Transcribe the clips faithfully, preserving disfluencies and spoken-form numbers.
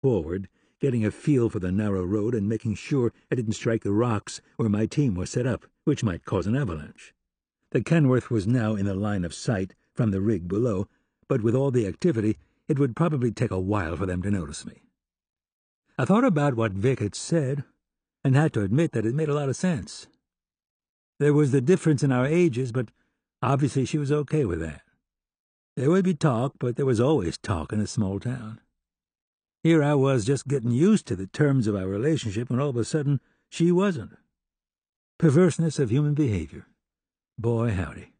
forward, getting a feel for the narrow road and making sure I didn't strike the rocks where my team was set up, which might cause an avalanche. The Kenworth was now in the line of sight from the rig below, but with all the activity, it would probably take a while for them to notice me. I thought about what Vic had said, and had to admit that it made a lot of sense. There was the difference in our ages, but obviously she was okay with that. There would be talk, but there was always talk in a small town. Here I was just getting used to the terms of our relationship when all of a sudden she wasn't. Perverseness of human behavior. Boy, howdy.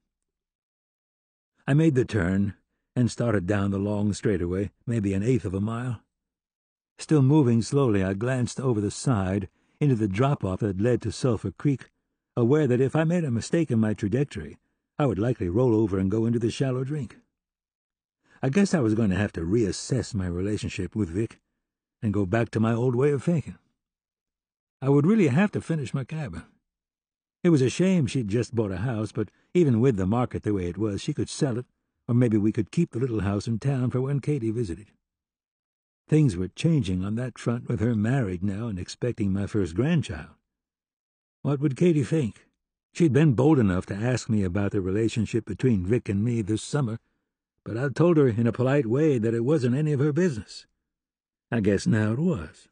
I made the turn and started down the long straightaway, maybe an eighth of a mile. Still moving slowly, I glanced over the side into the drop-off that led to Sulphur Creek, aware that if I made a mistake in my trajectory, I would likely roll over and go into the shallow drink. I guess I was going to have to reassess my relationship with Vic and go back to my old way of thinking. I would really have to finish my cabin. It was a shame she'd just bought a house, but even with the market the way it was, she could sell it, or maybe we could keep the little house in town for when Katie visited. Things were changing on that front with her married now and expecting my first grandchild. What would Katie think? She'd been bold enough to ask me about the relationship between Vic and me this summer, but I told her in a polite way that it wasn't any of her business. I guess now it was.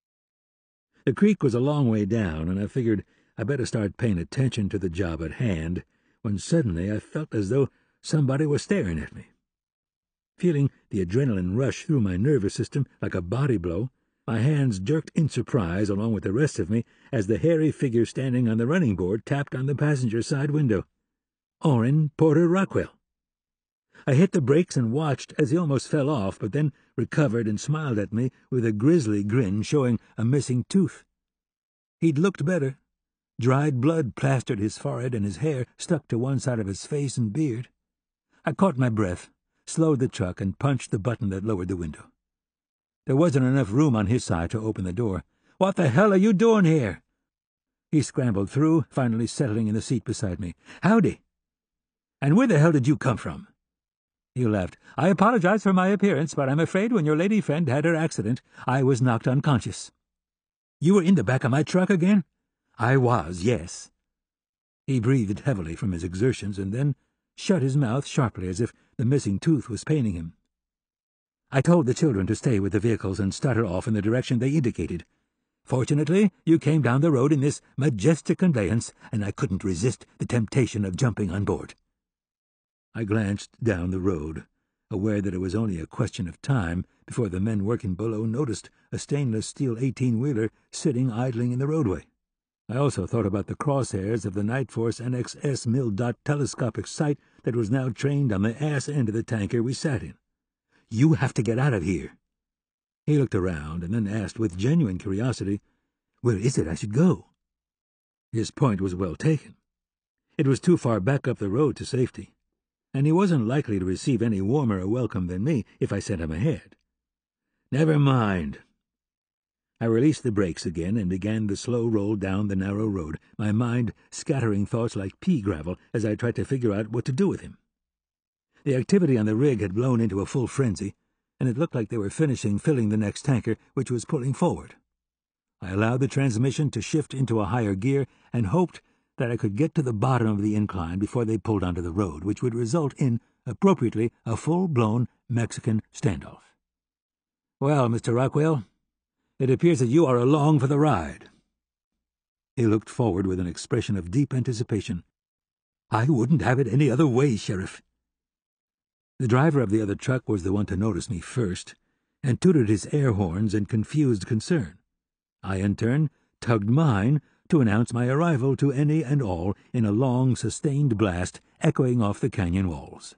The creek was a long way down, and I figured I better start paying attention to the job at hand, when suddenly I felt as though somebody was staring at me. Feeling the adrenaline rush through my nervous system like a body blow, my hands jerked in surprise along with the rest of me as the hairy figure standing on the running board tapped on the passenger side window. Orrin Porter Rockwell. I hit the brakes and watched as he almost fell off, but then recovered and smiled at me with a grisly grin showing a missing tooth. He'd looked better. Dried blood plastered his forehead and his hair stuck to one side of his face and beard. I caught my breath, slowed the truck, and punched the button that lowered the window. There wasn't enough room on his side to open the door. "What the hell are you doing here?" He scrambled through, finally settling in the seat beside me. "Howdy." "And where the hell did you come from?" He laughed. "I apologize for my appearance, but I'm afraid when your lady friend had her accident, I was knocked unconscious." "You were in the back of my truck again?" "I was, yes." He breathed heavily from his exertions and then shut his mouth sharply as if the missing tooth was paining him. "I told the children to stay with the vehicles and started off in the direction they indicated. Fortunately, you came down the road in this majestic conveyance, and I couldn't resist the temptation of jumping on board." I glanced down the road, aware that it was only a question of time before the men working below noticed a stainless steel eighteen-wheeler sitting idling in the roadway. I also thought about the crosshairs of the Night Force N X S Mil-Dot telescopic sight that was now trained on the ass end of the tanker we sat in. "You have to get out of here." He looked around and then asked with genuine curiosity, "Where is it I should go?" His point was well taken. It was too far back up the road to safety, and he wasn't likely to receive any warmer a welcome than me if I sent him ahead. "Never mind." I released the brakes again and began the slow roll down the narrow road, my mind scattering thoughts like pea gravel as I tried to figure out what to do with him. The activity on the rig had blown into a full frenzy, and it looked like they were finishing filling the next tanker, which was pulling forward. I allowed the transmission to shift into a higher gear and hoped that I could get to the bottom of the incline before they pulled onto the road, which would result in, appropriately, a full-blown Mexican standoff. "Well, Mister Rockwell, it appears that you are along for the ride." He looked forward with an expression of deep anticipation. "I wouldn't have it any other way, Sheriff." The driver of the other truck was the one to notice me first, and tooted his air horns in confused concern. I, in turn, tugged mine to announce my arrival to any and all in a long, sustained blast echoing off the canyon walls.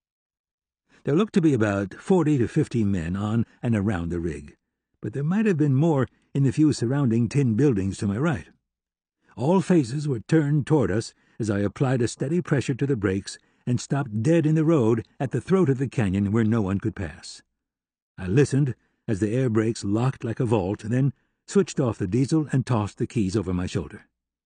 There looked to be about forty to fifty men on and around the rig, but there might have been more in the few surrounding tin buildings to my right. All faces were turned toward us as I applied a steady pressure to the brakes and stopped dead in the road at the throat of the canyon where no one could pass. I listened as the air brakes locked like a vault, then switched off the diesel and tossed the keys over my shoulder.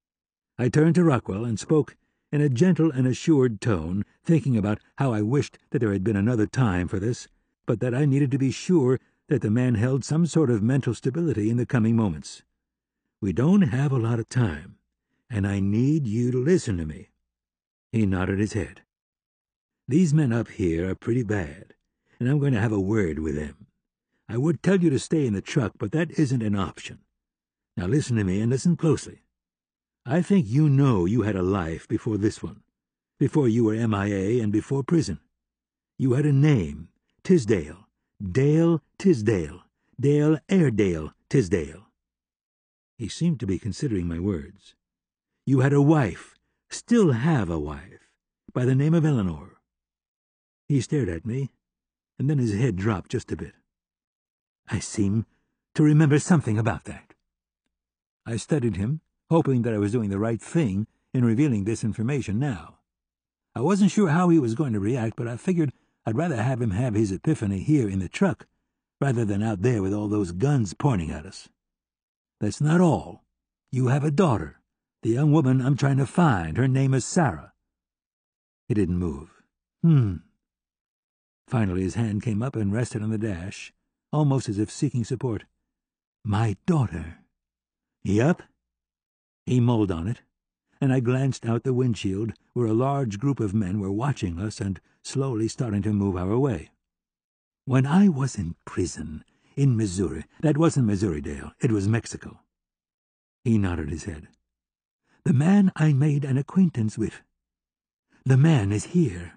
I turned to Rockwell and spoke in a gentle and assured tone, thinking about how I wished that there had been another time for this, but that I needed to be sure that the man held some sort of mental stability in the coming moments. "We don't have a lot of time, and I need you to listen to me." He nodded his head. "These men up here are pretty bad, and I'm going to have a word with them. I would tell you to stay in the truck, but that isn't an option. Now listen to me, and listen closely. I think you know you had a life before this one, before you were M I A and before prison. You had a name, Tisdale, Dale Tisdale, Dale Airedale Tisdale." He seemed to be considering my words. "You had a wife, still have a wife, by the name of Eleanor." He stared at me, and then his head dropped just a bit. "I seem to remember something about that." I studied him, hoping that I was doing the right thing in revealing this information now. I wasn't sure how he was going to react, but I figured I'd rather have him have his epiphany here in the truck rather than out there with all those guns pointing at us. "That's not all. You have a daughter, the young woman I'm trying to find. Her name is Sarah." He didn't move. Hmm. Finally his hand came up and rested on the dash, almost as if seeking support. "My daughter." "Yup." He mulled on it, and I glanced out the windshield where a large group of men were watching us and slowly starting to move our way. "When I was in prison, in Missouri—" "That wasn't Missouri, Dale. It was Mexico." He nodded his head. "The man I made an acquaintance with. The man is here."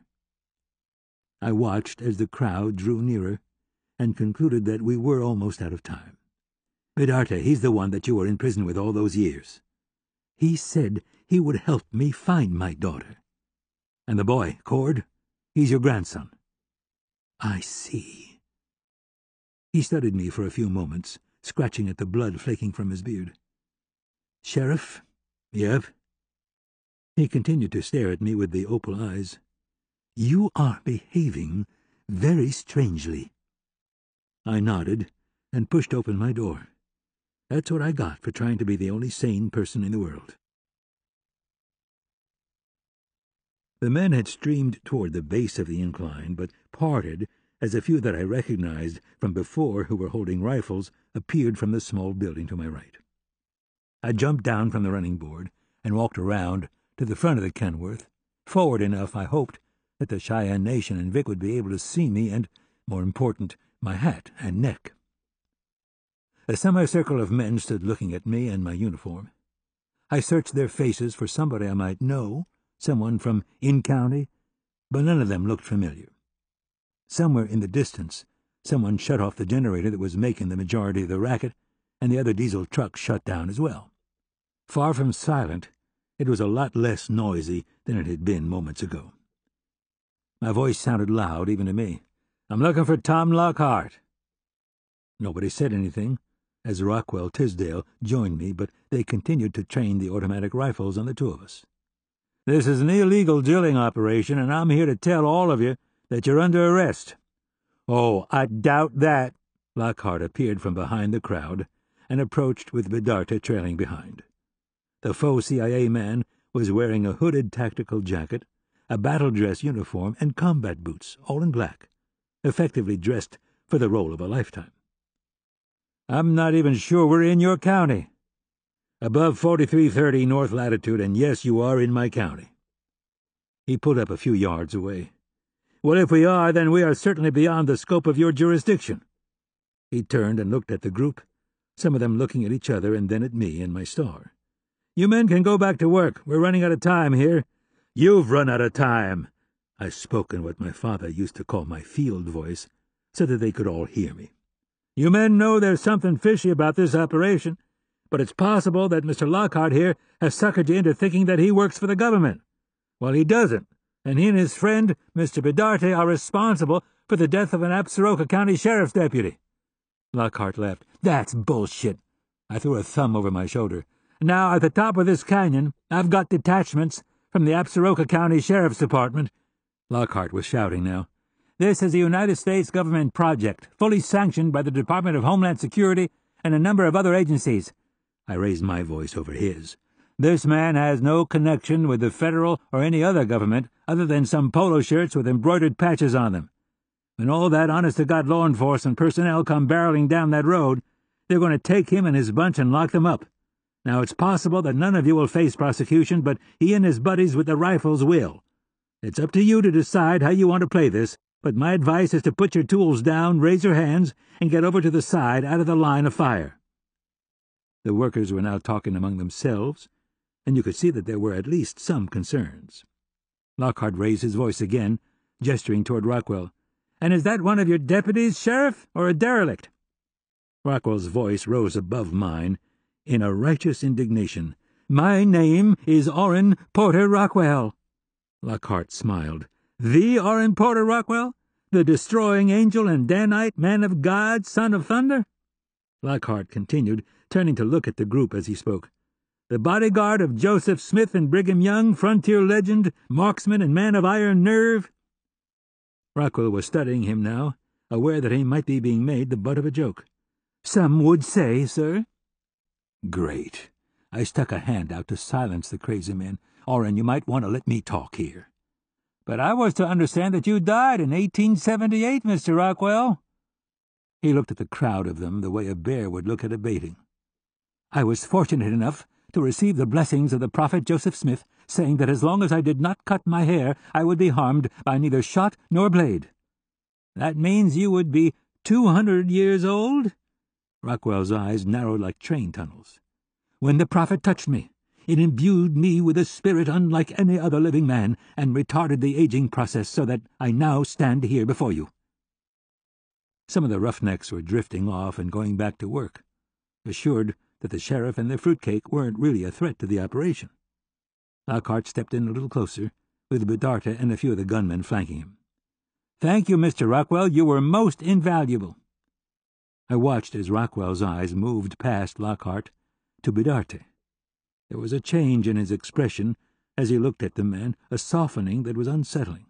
I watched as the crowd drew nearer, and concluded that we were almost out of time. "Bidarte, he's the one that you were in prison with all those years. He said he would help me find my daughter. And the boy, Cord, he's your grandson." "I see." He studied me for a few moments, scratching at the blood flaking from his beard. "Sheriff?" "Yep." He continued to stare at me with the opal eyes. "You are behaving very strangely." I nodded and pushed open my door. That's what I got for trying to be the only sane person in the world. The men had streamed toward the base of the incline, but parted as a few that I recognized from before who were holding rifles appeared from the small building to my right. I jumped down from the running board and walked around to the front of the Kenworth, forward enough, I hoped, that the Cheyenne Nation and Vic would be able to see me and, more important, my hat and neck. A semicircle of men stood looking at me and my uniform. I searched their faces for somebody I might know, someone from in-county, but none of them looked familiar. Somewhere in the distance, someone shut off the generator that was making the majority of the racket, and the other diesel trucks shut down as well. Far from silent, it was a lot less noisy than it had been moments ago. My voice sounded loud even to me. "I'm looking for Tom Lockhart." Nobody said anything, as Rockwell Tisdale joined me, but they continued to train the automatic rifles on the two of us. "This is an illegal drilling operation, and I'm here to tell all of you that you're under arrest." "Oh, I doubt that." Lockhart appeared from behind the crowd and approached with Bidarte trailing behind. The faux C I A man was wearing a hooded tactical jacket, a battle-dress uniform, and combat boots, all in black, effectively dressed for the role of a lifetime. "I'm not even sure we're in your county." "Above forty-three thirty north latitude, and yes, you are in my county." He pulled up a few yards away. "Well, if we are, then we are certainly beyond the scope of your jurisdiction." He turned and looked at the group, some of them looking at each other and then at me and my star. "You men can go back to work. We're running out of time here." "You've run out of time." I spoke in what my father used to call my field voice, so that they could all hear me. "You men know there's something fishy about this operation, but it's possible that Mister Lockhart here has suckered you into thinking that he works for the government. Well, he doesn't, and he and his friend, Mister Bidarte, are responsible for the death of an Absaroka County Sheriff's deputy." Lockhart laughed. "That's bullshit." I threw a thumb over my shoulder. "Now, at the top of this canyon, I've got detachments from the Absaroka County Sheriff's Department." Lockhart was shouting now. "This is a United States government project, fully sanctioned by the Department of Homeland Security and a number of other agencies." I raised my voice over his. "This man has no connection with the federal or any other government other than some polo shirts with embroidered patches on them. When all that honest-to-God law enforcement personnel come barreling down that road, they're going to take him and his bunch and lock them up. Now, it's possible that none of you will face prosecution, but he and his buddies with the rifles will. It's up to you to decide how you want to play this, but my advice is to put your tools down, raise your hands, and get over to the side out of the line of fire." The workers were now talking among themselves, and you could see that there were at least some concerns. Lockhart raised his voice again, gesturing toward Rockwell. "And is that one of your deputies, Sheriff, or a derelict?" Rockwell's voice rose above mine in a righteous indignation. "My name is Orrin Porter Rockwell." Lockhart smiled. "The Orrin Porter Rockwell? The destroying angel and Danite, man of God, son of thunder?" Lockhart continued, turning to look at the group as he spoke. "The bodyguard of Joseph Smith and Brigham Young, frontier legend, marksman and man of iron nerve?" Rockwell was studying him now, aware that he might be being made the butt of a joke. "Some would say, sir." "Great." I stuck a hand out to silence the crazy man. "Orrin, you might want to let me talk here." "But I was to understand that you died in eighteen seventy-eight, Mister Rockwell." He looked at the crowd of them the way a bear would look at a baiting. "I was fortunate enough to receive the blessings of the prophet Joseph Smith, saying that as long as I did not cut my hair, I would be harmed by neither shot nor blade." "That means you would be two hundred years old?" Rockwell's eyes narrowed like train tunnels. "When the prophet touched me, it imbued me with a spirit unlike any other living man, and retarded the aging process so that I now stand here before you." Some of the roughnecks were drifting off and going back to work, assured that the sheriff and the fruitcake weren't really a threat to the operation. Lockhart stepped in a little closer, with Bedarte and a few of the gunmen flanking him. "Thank you, Mister Rockwell. You were most invaluable." I watched as Rockwell's eyes moved past Lockhart to Bedarte. There was a change in his expression as he looked at the man, a softening that was unsettling.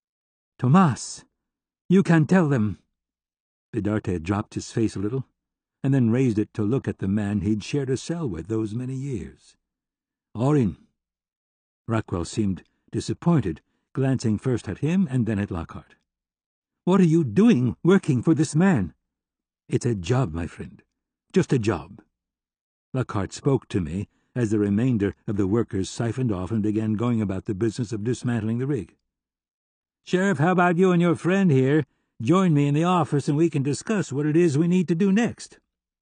"Tomas, you can tell them." Bedarte dropped his face a little, and then raised it to look at the man he'd shared a cell with those many years. "Orrin." Rockwell seemed disappointed, glancing first at him and then at Lockhart. "What are you doing working for this man?" "It's a job, my friend. Just a job." Lockhart spoke to me as the remainder of the workers siphoned off and began going about the business of dismantling the rig. "Sheriff, how about you and your friend here join me in the office and we can discuss what it is we need to do next?"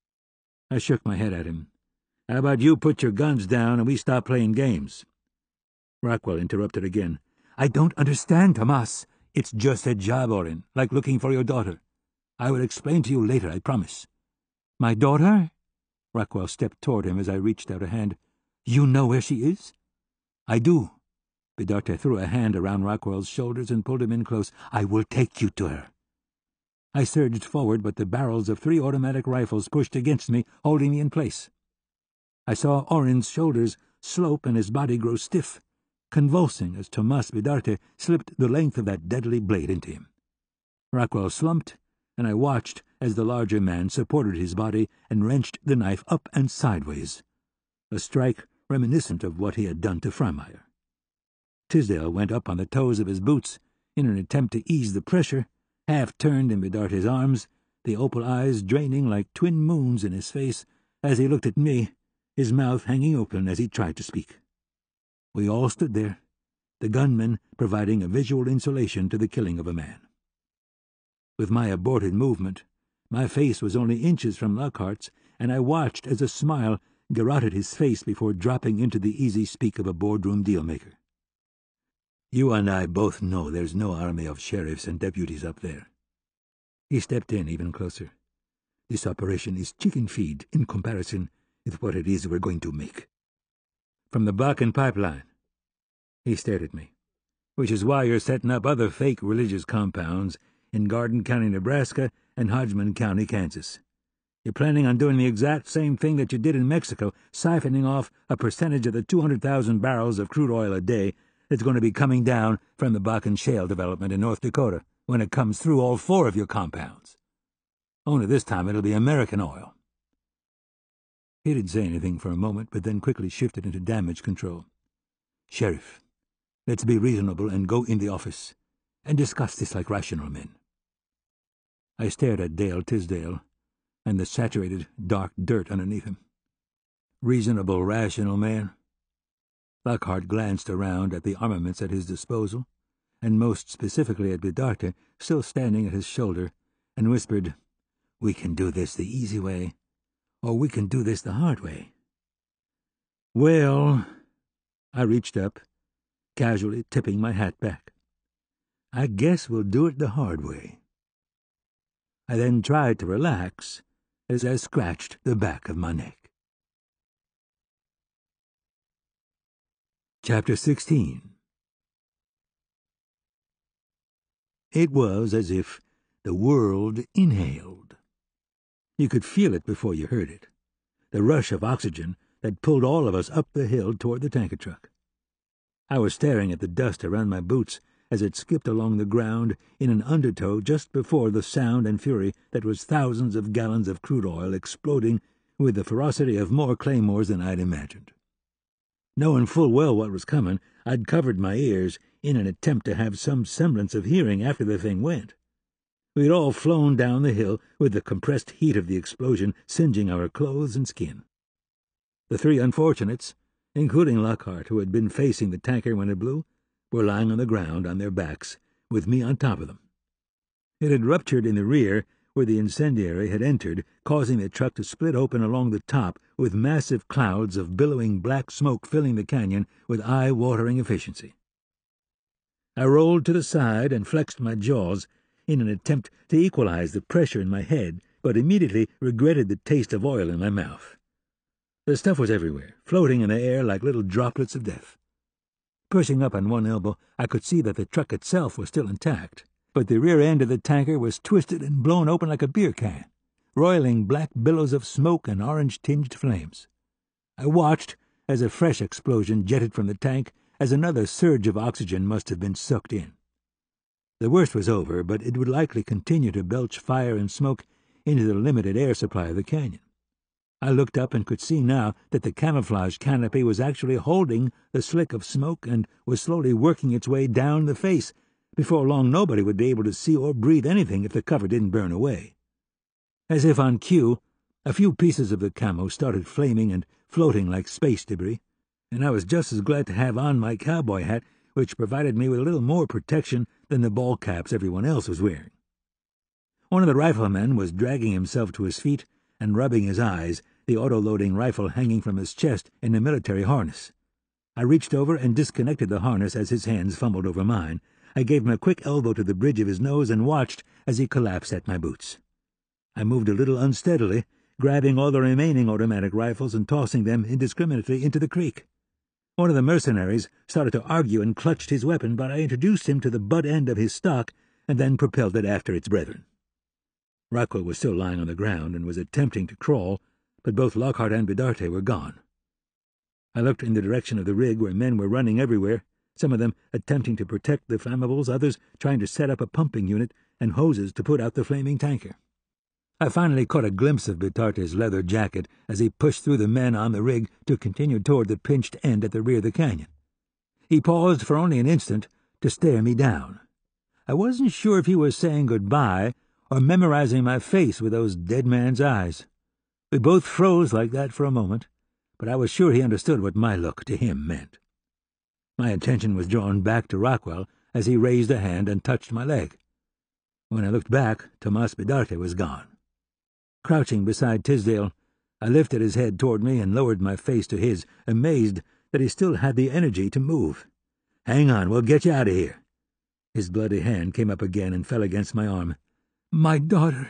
I shook my head at him. "How about you put your guns down and we stop playing games?" Rockwell interrupted again. "I don't understand, Tomas. It's just a job, Orrin, like looking for your daughter. I will explain to you later, I promise." "My daughter?" Rockwell stepped toward him as I reached out a hand. "You know where she is?" "I do." Bedarte threw a hand around Rockwell's shoulders and pulled him in close. "I will take you to her." I surged forward, but the barrels of three automatic rifles pushed against me, holding me in place. I saw Orrin's shoulders slope and his body grow stiff, convulsing as Tomas Bedarte slipped the length of that deadly blade into him. Rockwell slumped, and I watched as the larger man supported his body and wrenched the knife up and sideways, a strike reminiscent of what he had done to Freimeyer. Tisdale went up on the toes of his boots in an attempt to ease the pressure, half turned in Bedarte's arms, the opal eyes draining like twin moons in his face as he looked at me, his mouth hanging open as he tried to speak. We all stood there, the gunmen providing a visual insulation to the killing of a man. With my aborted movement, my face was only inches from Lockhart's, and I watched as a smile garroted his face before dropping into the easy speak of a boardroom deal-maker. "You and I both know there's no army of sheriffs and deputies up there." He stepped in even closer. "This operation is chicken feed in comparison with what it is we're going to make. From the Bakken pipeline." He stared at me. "Which is why you're setting up other fake religious compounds in Garden County, Nebraska, and Hodgman County, Kansas. You're planning on doing the exact same thing that you did in Mexico, siphoning off a percentage of the two hundred thousand barrels of crude oil a day that's going to be coming down from the Bakken Shale development in North Dakota when it comes through all four of your compounds. Only this time it'll be American oil." He didn't say anything for a moment, but then quickly shifted into damage control. "Sheriff, let's be reasonable and go in the office and discuss this like rational men." I stared at Dale Tisdale and the saturated, dark dirt underneath him. Reasonable, rational man. Lockhart glanced around at the armaments at his disposal, and most specifically at Bidarte, still standing at his shoulder, and whispered, "We can do this the easy way, or we can do this the hard way." "Well," I reached up, casually tipping my hat back, "I guess we'll do it the hard way." I then tried to relax as I scratched the back of my neck. Chapter sixteen. It was as if the world inhaled. You could feel it before you heard it, the rush of oxygen that pulled all of us up the hill toward the tanker truck. I was staring at the dust around my boots as it skipped along the ground in an undertow just before the sound and fury that was thousands of gallons of crude oil exploding with the ferocity of more claymores than I'd imagined. Knowing full well what was coming, I'd covered my ears in an attempt to have some semblance of hearing after the thing went. We'd all flown down the hill with the compressed heat of the explosion singeing our clothes and skin. The three unfortunates, including Lockhart, who had been facing the tanker when it blew, were lying on the ground on their backs, with me on top of them. It had ruptured in the rear, where the incendiary had entered, causing the truck to split open along the top, with massive clouds of billowing black smoke filling the canyon with eye-watering efficiency. I rolled to the side and flexed my jaws in an attempt to equalize the pressure in my head, but immediately regretted the taste of oil in my mouth. The stuff was everywhere, floating in the air like little droplets of death. Pushing up on one elbow, I could see that the truck itself was still intact, but the rear end of the tanker was twisted and blown open like a beer can, roiling black billows of smoke and orange-tinged flames. I watched as a fresh explosion jetted from the tank, as another surge of oxygen must have been sucked in. The worst was over, but it would likely continue to belch fire and smoke into the limited air supply of the canyon. I looked up and could see now that the camouflage canopy was actually holding the slick of smoke and was slowly working its way down the face. Before long nobody would be able to see or breathe anything if the cover didn't burn away. As if on cue, a few pieces of the camo started flaming and floating like space debris, and I was just as glad to have on my cowboy hat, which provided me with a little more protection than the ball caps everyone else was wearing. One of the riflemen was dragging himself to his feet and rubbing his eyes, the auto-loading rifle hanging from his chest in a military harness. I reached over and disconnected the harness as his hands fumbled over mine. I gave him a quick elbow to the bridge of his nose and watched as he collapsed at my boots. I moved a little unsteadily, grabbing all the remaining automatic rifles and tossing them indiscriminately into the creek. One of the mercenaries started to argue and clutched his weapon, but I introduced him to the butt end of his stock and then propelled it after its brethren. Rockwell was still lying on the ground and was attempting to crawl, but both Lockhart and Bidarte were gone. I looked in the direction of the rig where men were running everywhere, some of them attempting to protect the flammables, others trying to set up a pumping unit and hoses to put out the flaming tanker. I finally caught a glimpse of Bidarte's leather jacket as he pushed through the men on the rig to continue toward the pinched end at the rear of the canyon. He paused for only an instant to stare me down. I wasn't sure if he was saying goodbye or memorizing my face with those dead man's eyes. We both froze like that for a moment, but I was sure he understood what my look to him meant. My attention was drawn back to Rockwell as he raised a hand and touched my leg. When I looked back, Tomas Bidarte was gone. Crouching beside Tisdale, I lifted his head toward me and lowered my face to his, amazed that he still had the energy to move. "Hang on, we'll get you out of here." His bloody hand came up again and fell against my arm. "My daughter."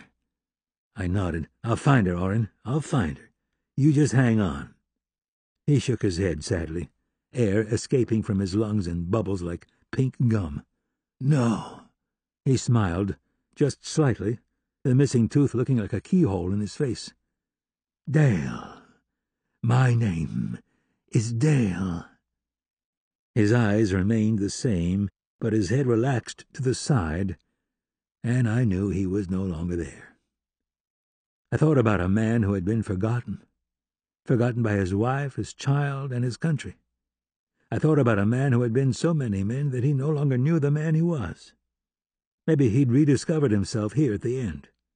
I nodded. "I'll find her, Orin. I'll find her. You just hang on." He shook his head sadly, air escaping from his lungs in bubbles like pink gum. "No." He smiled, just slightly, the missing tooth looking like a keyhole in his face. "Dale. My name is Dale." His eyes remained the same, but his head relaxed to the side, and I knew he was no longer there. I thought about a man who had been forgotten, forgotten by his wife, his child, and his country. I thought about a man who had been so many men that he no longer knew the man he was. Maybe he'd rediscovered himself here at the end,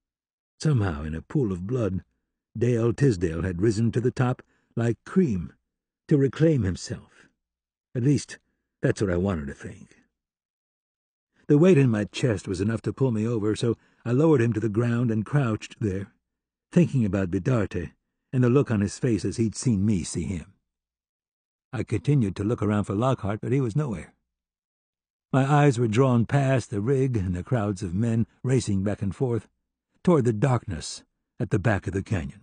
Somehow, in a pool of blood, Dale Tisdale had risen to the top like cream, to reclaim himself. At least, that's what I wanted to think. The weight in my chest was enough to pull me over, so I lowered him to the ground and crouched there, thinking about Bidarte and the look on his face as he'd seen me see him. I continued to look around for Lockhart, but he was nowhere. My eyes were drawn past the rig and the crowds of men racing back and forth toward the darkness at the back of the canyon.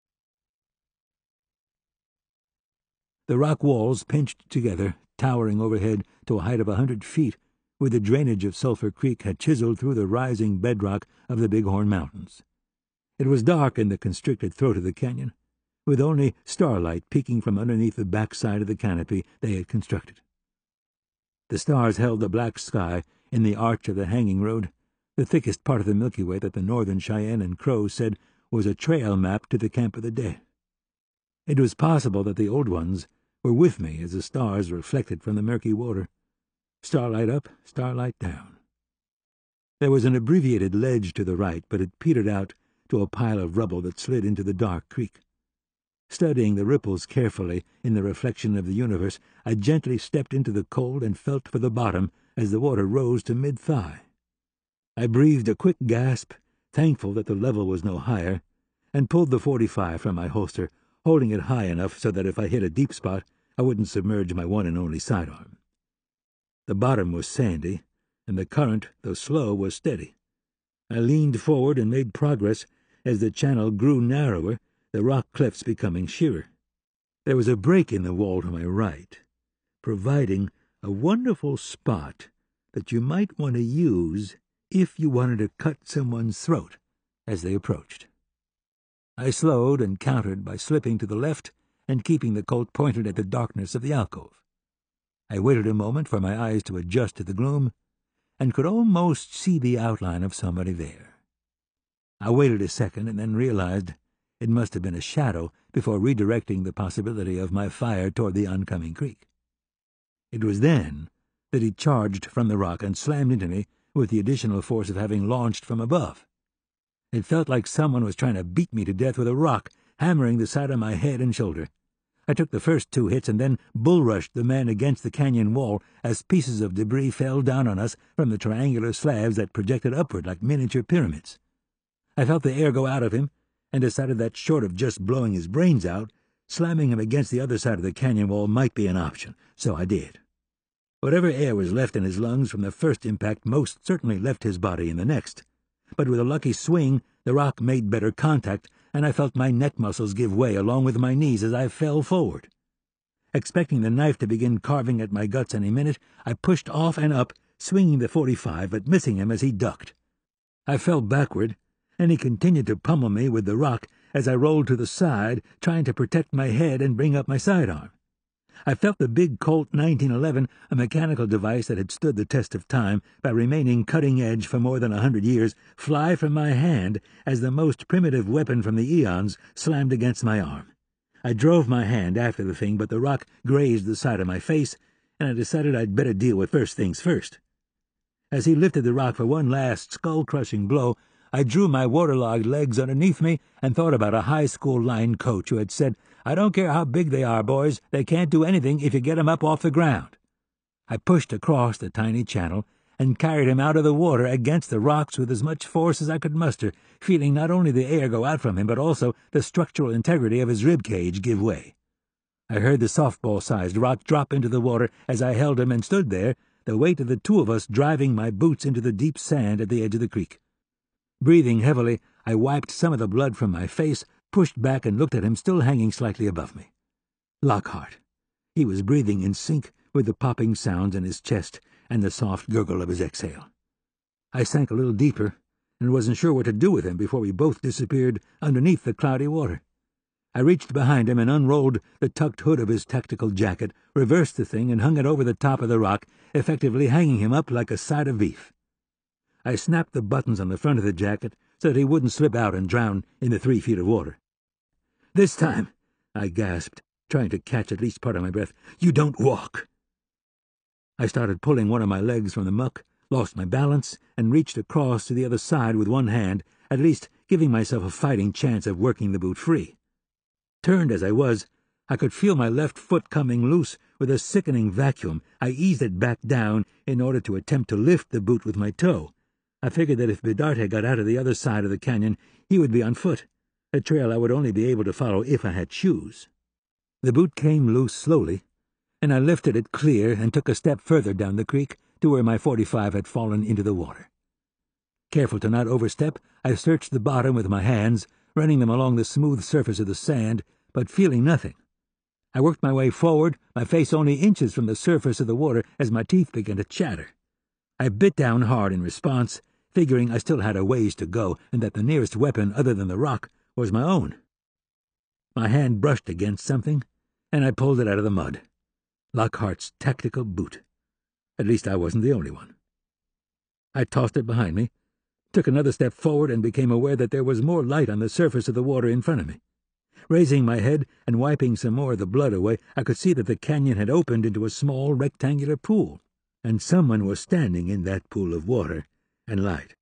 The rock walls pinched together, towering overhead to a height of a hundred feet, where the drainage of Sulphur Creek had chiseled through the rising bedrock of the Bighorn Mountains. It was dark in the constricted throat of the canyon, with only starlight peeking from underneath the backside of the canopy they had constructed. The stars held the black sky in the arch of the hanging road, the thickest part of the Milky Way that the Northern Cheyenne and Crow said was a trail map to the camp of the dead. It was possible that the Old Ones were with me as the stars reflected from the murky water. Starlight up, starlight down. There was an abbreviated ledge to the right, but it petered out to a pile of rubble that slid into the dark creek. Studying the ripples carefully in the reflection of the universe, I gently stepped into the cold and felt for the bottom as the water rose to mid-thigh. I breathed a quick gasp, thankful that the level was no higher, and pulled the forty-five from my holster, holding it high enough so that if I hit a deep spot, I wouldn't submerge my one and only sidearm. The bottom was sandy, and the current, though slow, was steady. I leaned forward and made progress as the channel grew narrower, the rock cliffs becoming sheerer. There was a break in the wall to my right, providing a wonderful spot that you might want to use if you wanted to cut someone's throat as they approached. I slowed and countered by slipping to the left and keeping the Colt pointed at the darkness of the alcove. I waited a moment for my eyes to adjust to the gloom, and could almost see the outline of somebody there. I waited a second and then realized it must have been a shadow before redirecting the possibility of my fire toward the oncoming creek. It was then that he charged from the rock and slammed into me with the additional force of having launched from above. It felt like someone was trying to beat me to death with a rock, hammering the side of my head and shoulder. I took the first two hits and then bull-rushed the man against the canyon wall as pieces of debris fell down on us from the triangular slabs that projected upward like miniature pyramids. I felt the air go out of him and decided that short of just blowing his brains out, slamming him against the other side of the canyon wall might be an option, so I did. Whatever air was left in his lungs from the first impact most certainly left his body in the next. But with a lucky swing, the rock made better contact, and I felt my neck muscles give way along with my knees as I fell forward. Expecting the knife to begin carving at my guts any minute, I pushed off and up, swinging the forty-five, but missing him as he ducked. I fell backward, and he continued to pummel me with the rock as I rolled to the side, trying to protect my head and bring up my sidearm. I felt the big Colt nineteen eleven, a mechanical device that had stood the test of time by remaining cutting-edge for more than a hundred years, fly from my hand as the most primitive weapon from the eons slammed against my arm. I drove my hand after the thing, but the rock grazed the side of my face, and I decided I'd better deal with first things first. As he lifted the rock for one last skull-crushing blow, I drew my waterlogged legs underneath me and thought about a high school line coach who had said, "I don't care how big they are, boys, they can't do anything if you get 'em up off the ground." I pushed across the tiny channel and carried him out of the water against the rocks with as much force as I could muster, feeling not only the air go out from him, but also the structural integrity of his rib cage give way. I heard the softball-sized rock drop into the water as I held him and stood there, the weight of the two of us driving my boots into the deep sand at the edge of the creek. Breathing heavily, I wiped some of the blood from my face, pushed back and looked at him still hanging slightly above me. Lockhart. He was breathing in sync with the popping sounds in his chest and the soft gurgle of his exhale. I sank a little deeper and wasn't sure what to do with him before we both disappeared underneath the cloudy water. I reached behind him and unrolled the tucked hood of his tactical jacket, reversed the thing, and hung it over the top of the rock, effectively hanging him up like a side of beef. I snapped the buttons on the front of the jacket so that he wouldn't slip out and drown in the three feet of water. "This time," I gasped, trying to catch at least part of my breath, "you don't walk." I started pulling one of my legs from the muck, lost my balance, and reached across to the other side with one hand, at least giving myself a fighting chance of working the boot free. Turned as I was, I could feel my left foot coming loose. With a sickening vacuum, I eased it back down in order to attempt to lift the boot with my toe. I figured that if Bidarte got out of the other side of the canyon, he would be on foot, a trail I would only be able to follow if I had shoes. The boot came loose slowly, and I lifted it clear and took a step further down the creek to where my forty-five had fallen into the water. Careful to not overstep, I searched the bottom with my hands, running them along the smooth surface of the sand, but feeling nothing. I worked my way forward, my face only inches from the surface of the water as my teeth began to chatter. I bit down hard in response, figuring I still had a ways to go and that the nearest weapon other than the rock was my own. My hand brushed against something, and I pulled it out of the mud. Lockhart's tactical boot. At least I wasn't the only one. I tossed it behind me, took another step forward, and became aware that there was more light on the surface of the water in front of me. Raising my head and wiping some more of the blood away, I could see that the canyon had opened into a small rectangular pool, and someone was standing in that pool of water and light.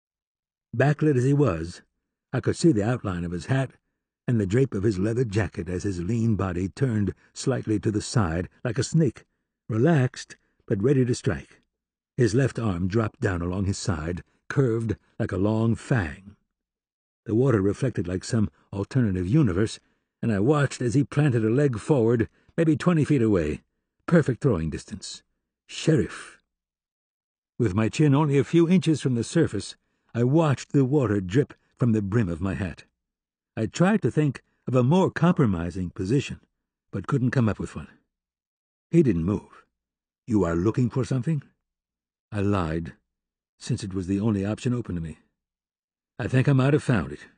Backlit as he was, I could see the outline of his hat and the drape of his leather jacket as his lean body turned slightly to the side like a snake, relaxed but ready to strike. His left arm dropped down along his side, curved like a long fang. The water reflected like some alternative universe, and I watched as he planted a leg forward, maybe twenty feet away, perfect throwing distance. Sheriff. With my chin only a few inches from the surface, I watched the water drip from the brim of my hat. I tried to think of a more compromising position, but couldn't come up with one. He didn't move. "You are looking for something?" I lied, since it was the only option open to me. "I think I might have found it."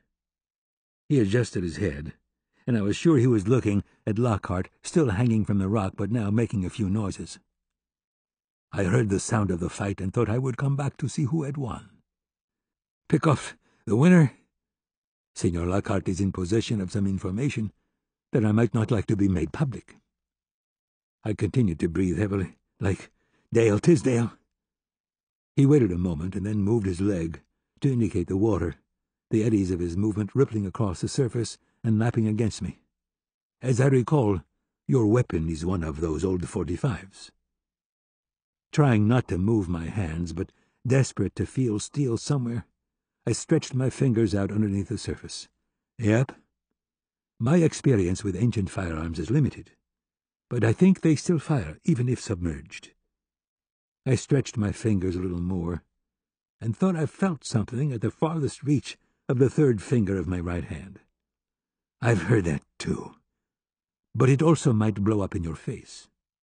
He adjusted his head, and I was sure he was looking at Lockhart, still hanging from the rock but now making a few noises. "I heard the sound of the fight and thought I would come back to see who had won." "Pick off the winner?" "Senor Lockhart is in possession of some information that I might not like to be made public." I continued to breathe heavily, like Dale Tisdale. He waited a moment and then moved his leg to indicate the water, the eddies of his movement rippling across the surface and lapping against me. "As I recall, your weapon is one of those old forty-fives. Trying not to move my hands, but desperate to feel steel somewhere, I stretched my fingers out underneath the surface. "Yep. My experience with ancient firearms is limited, but I think they still fire, even if submerged." I stretched my fingers a little more, and thought I felt something at the farthest reach of the third finger of my right hand. "I've heard that, too. But it also might blow up in your face."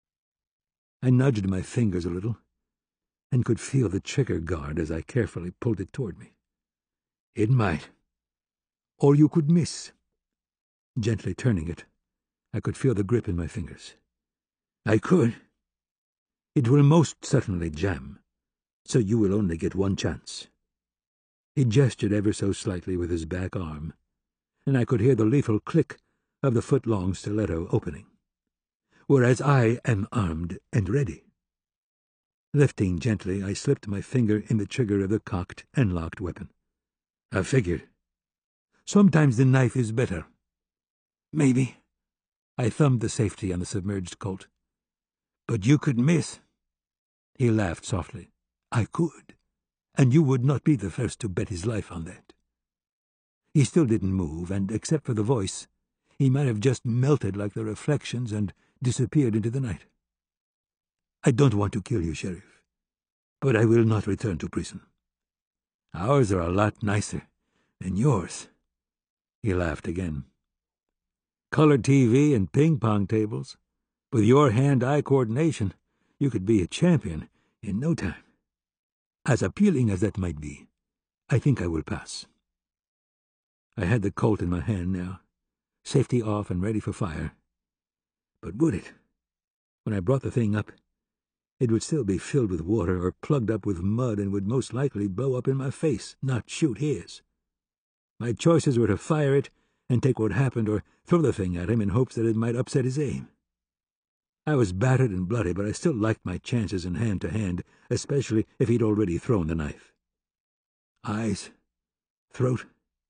I nudged my fingers a little, and could feel the trigger guard as I carefully pulled it toward me. "It might. Or you could miss." Gently turning it, I could feel the grip in my fingers. "I could. It will most certainly jam, so you will only get one chance." He gestured ever so slightly with his back arm, and I could hear the lethal click of the foot-long stiletto opening. "Whereas I am armed and ready." Lifting gently, I slipped my finger in the trigger of the cocked and locked weapon. I figured. Sometimes the knife is better. "Maybe." I thumbed the safety on the submerged Colt. "But you could miss." He laughed softly. "I could, and you would not be the first to bet his life on that." He still didn't move, and except for the voice, he might have just melted like the reflections and disappeared into the night. "I don't want to kill you, Sheriff, but I will not return to prison. Ours are a lot nicer than yours." He laughed again. "Color T V and ping-pong tables. With your hand-eye coordination, you could be a champion in no time. As appealing as that might be, I think I will pass." I had the Colt in my hand now, safety off and ready for fire. But would it? When I brought the thing up, it would still be filled with water or plugged up with mud and would most likely blow up in my face, not shoot his. My choices were to fire it and take what happened or throw the thing at him in hopes that it might upset his aim. I was battered and bloody, but I still liked my chances in hand-to-hand, especially if he'd already thrown the knife. Eyes, throat,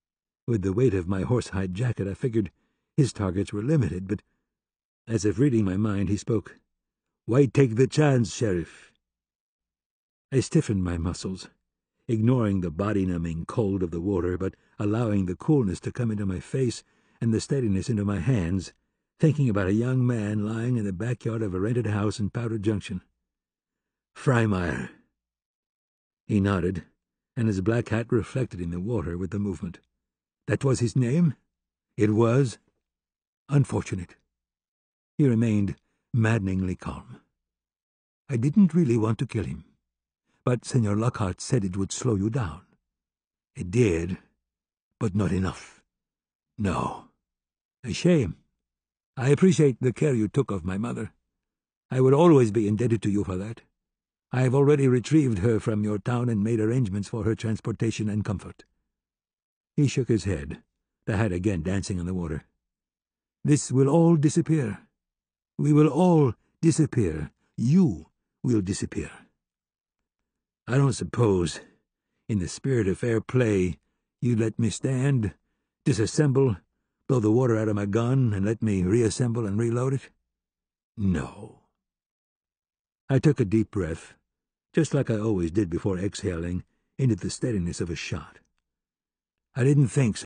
With the weight of my horsehide jacket, I figured his targets were limited, but as if reading my mind, he spoke. "Why take the chance, Sheriff?" I stiffened my muscles, ignoring the body-numbing cold of the water, but allowing the coolness to come into my face and the steadiness into my hands, thinking about a young man lying in the backyard of a rented house in Powder Junction. "Freimeyer." He nodded, and his black hat reflected in the water with the movement. "That was his name?" "It was." "Unfortunate." He remained maddeningly calm. "I didn't really want to kill him, but Senor Lockhart said it would slow you down." "It did, but not enough. No." "A shame. I appreciate the care you took of my mother. I will always be indebted to you for that. I have already retrieved her from your town and made arrangements for her transportation and comfort." He shook his head, the hat again dancing on the water. "This will all disappear. We will all disappear. You will disappear. I don't suppose, in the spirit of fair play, you'd let me stand, disassemble, blow the water out of my gun, and let me reassemble and reload it? No." I took a deep breath, just like I always did before exhaling, into the steadiness of a shot. "I didn't think so.